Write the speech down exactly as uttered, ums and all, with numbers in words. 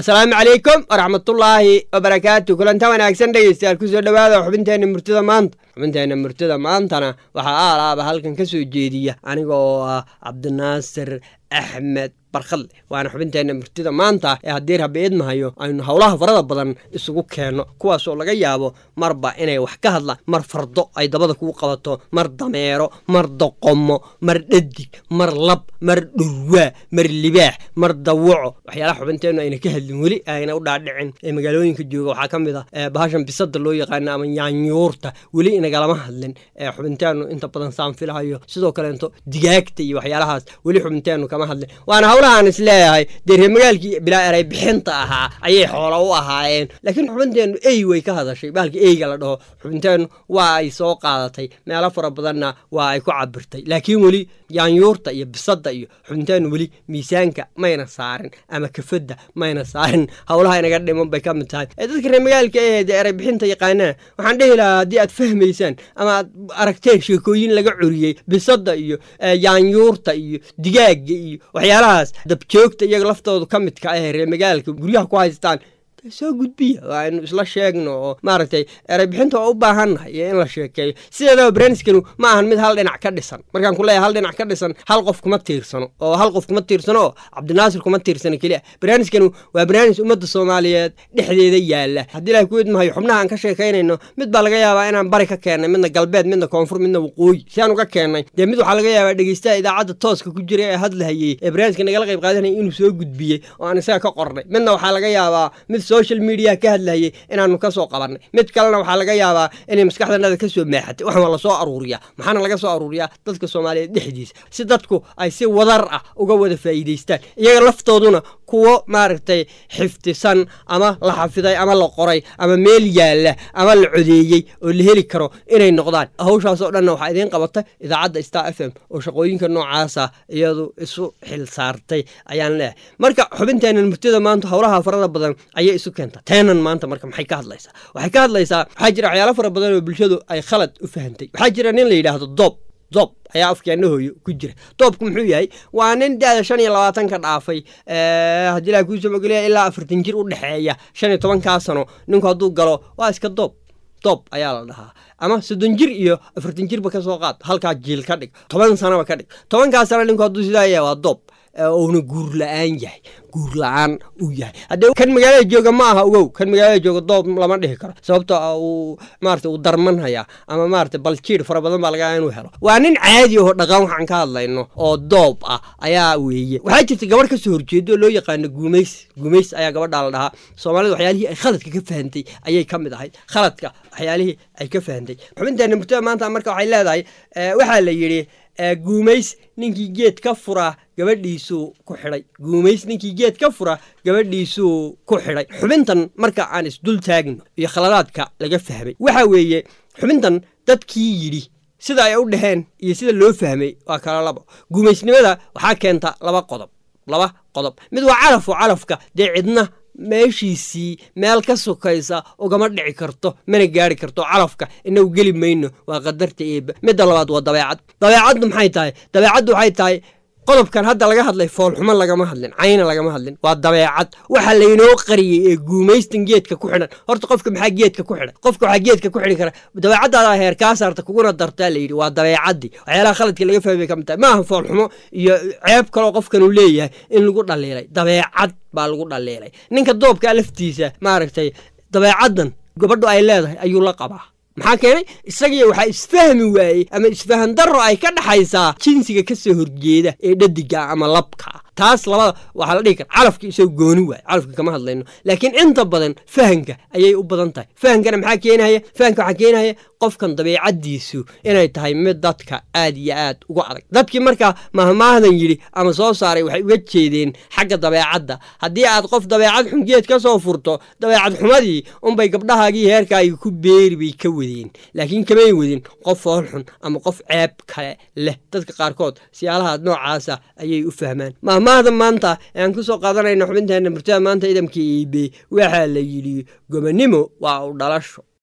السلام عليكم ورحمة الله وبركاته. كل أنت وأنا أحسن دقيقة الكوزة دواء وحبنتي أنا مرتدى مانت حبنتي أنا مرتدى مانت أنا وحقال بهالكن كسو الجديدية أنا جو عبد الناصر أحمد barkhalle waana xubinteena murtida maanta ee haddii rabbi idmahayo aynu hawlaha farada badan isugu keeno kuwaas oo laga yaabo marba inay wax ka hadlaan mar fardo ay dabada ku qabato mar dameero mar doqomo mar dhadig mar lab mar dhurwa mar libaax mar dawaco waxyaalaha xubinteena ayna ka hadlin weli ayna u dhaadhicin ee magaalooyinka jooga waxa kamid ah bahashan bisada loo yaqaan ama yaanyuurta weli inaga lama hadlin ee xubinteenu inta badan saan filahayo sidoo kale inta digaagta iyo waxyaalahaas weli xubinteenu kama hadlin waana aan isleeyahay deer magaalkii bilaa eray bixinta ahaa ayay xoolo u ahaayeen laakiin xubinteenu ay way ka hadashay baalki eyga la dhaho xubinteenu waa ay soo qaadatay meelo fara badanna waa ay ku cabirtay laakiin weli yaanyuurta iyo bisada iyo xubinteenu weli miisaanka mayna saarin ama kafada mayna saarin hawlaha inaga dhiman bay ka mid tahay dadka reer magaalka ee eray bixinta yaqaanaa waxaan dhihi lahaa haddii aad fahmaysaan ama aad aragteen sheekooyin laga curiyey bisada iyo yaanyuurta iyo digaaga iyo waxyaalahaas dabjoogta iyaga laftoodu ka midka ah reer magaalka guryaha ku haystaan soo gudbiya waa in isla sheegno oo maaragtay eray bixinta oo u baahannahay in la sheekeeyo sideedaba barnaamijkanu ma ahan mid hal dhinac ka dhisan markaan ku leeyahay hal dhinac ka dhisan hal qof kuma tiirsano oo hal qof kuma tiirsano oo cabdinaasir kuma tiirsano keliya barnaamijkanu waa barnaamij ummadda soomaaliyeed dhexdeeda yaala haddii ilaahay ku idmahayo xubnaha aan ka sheekaynayno mid baa laga yaabaa inaan bari ka keennay midna galbeed midna koonfur midna waqooyi si aan uga keennay dee mid waxaa laga yaabaa dhegeystaha idaacadda tooska ku jira ee hadlahayey ee barnaamijka nagala qayb qaadanaya inuu soo gudbiyey oo aan isaga ka qornay midna waxaa laga yaabaa mid social media ka hadlayay inaanu ka soo qabanay mid kalena waxa laga yaabaa inay maskaxdanada ka soo meexatay waxa la soo aruuriyaa maxaana laga soo aruuriyaa dadka Soomaaliyeed dhexdiisa si dadku ay si wadar ah uga wada faa'iideystaan iyaga laftooduna kuwa maaragtay xiftisan ama la xafiday ama la qoray ama meel yaala ama la codeeyay oo la heli karo inay noqdaan hawshaas oo dhan waxa idin qabatay idaacadda Star F M oo shaqooyinka noocaas ah iyadu isu xil saartay ayaan leeyahay marka xubinteena murtida maanta hawlaha farada badan ayay isu keentay teenan maanta marka maxay ka hadlaysaa waxay ka hadlaysaa waxa jira waxyaalo fara badan oo bulshadu ay khalad u fahantay waxa jira nin la yiraahdo dob dob ayaa afkeena hooyo ku jira doobku muxuu yahay waa nin daada shan iyo labaatan ka dhaafay ee hadii la ku soo magaliya ilaa afartan jir u dhaxeeya shan iyo toban ka sano ninku haduu galo waa iska dob dob ayaa la dhahaa ama soddon jir iyo afartan jir ba ka soo qaad halka jiil ka dhig toban sano ba ka dhig toban ka sano ninku haduu sidaa yahay waa dob oo uu guur la'aan yahay guur la'aan uu yahay hadii kan magaalada jooga ma aha ogow kan magaalada jooga doob lama dhihi karo sababtoo ah uu maartay uu darmanaya ama maartay baljiir fara badan baa laga inuu helo waa nin caadi ah oo dhaqan waxaan ka hadlayno oo doob ah ayaa weeye waxa jirta gabar ka soo horjeedo loo yaqaan guumeys guumeys ayaa gabadha la dhahaa Soomaalidu waxyaalihii ay khaladka ka fahantay ayay ka mid ahayd khaladka waxyaalihii ay ka fahantay xubinteena murtada maanta marka waxay leedahay waxa la yiri guumeys ninkii geed ka fura gabadhiisu ku xidhay guumeys ninkii geed ka fura gabadhiisu ku xidhay xubintan marka aan isdul taagno iyo khaladaadka laga fahmay waxa weeye xubintan dadkii yiri sida ay u dhaheen iyo sida loo fahmay waa kala labo guumeysnimada waxa keenta laba qodob laba qodob mid waa calaf oo calafka dee cidna meeshiisii meel ka sokaysa ugama dhici karto mana gaari karto calafka inuu geli mayno waa qadarta eeba midda labaad waa dabeecad dabeecaddu maxay tahay dabeecaddu waxay tahay qodobkan hadda laga hadlay fool xumo lagama hadlin cayna lagama hadlin waa dabeecad waxa la inoo qariyay ee guumeystan geedka ku xidhan horta qofka maxaa geedka ku xidhan qofka waxa geedka ku xidhi kara dabeecadaada heer ka saarta kuguna dartaa la yiri waa dabeecadii waxyaalaha khaladka laga fahmay ka mid ma aha fool xumo iyo ceeb kale qofkan uu leeyahay in lagu dhaleelay dabeecad baa lagu dhaleelay ninka doobka laftiisa maaragtay dabeecadan gabadhu ay leedahay ayuu la qabaa maxaa keenay isaga waxa isfahmi waayay ama isfahan darro ay ka dhaxaysaa jinsiga ka soo horjeeda ee dhadiga ama labka taas labada waxa la dhigi karaa calafki isoo gooni waay calafki kama hadlayno laakiin inta badan fahanka ayay u badan tahay fahankana maxaa keenaya fahanka waxa keenaya qofkan dabeecadiisu inay tahay mid dadka aad iyo aad uga adag dadkii marka mahmaahdan yiri ama soo saaray waxay uga jeedeen xagga dabeecadda haddii aad qof dabeecad xun geed ka soo furto dabeecad xumadii un bay gabdhahaagii heerkaaga ku beeri bay ka wadeen laakiin kamay wadin qof fool xun ama qof ceeb kale leh dadka qaarkood siyaalaha noocaasa ayay u fahmaan mahmaahdan maanta aan ku soo qaadanayno xubinteena murtada maanta idamkii iibe waxa la yiri gobanimo waa u dhalasho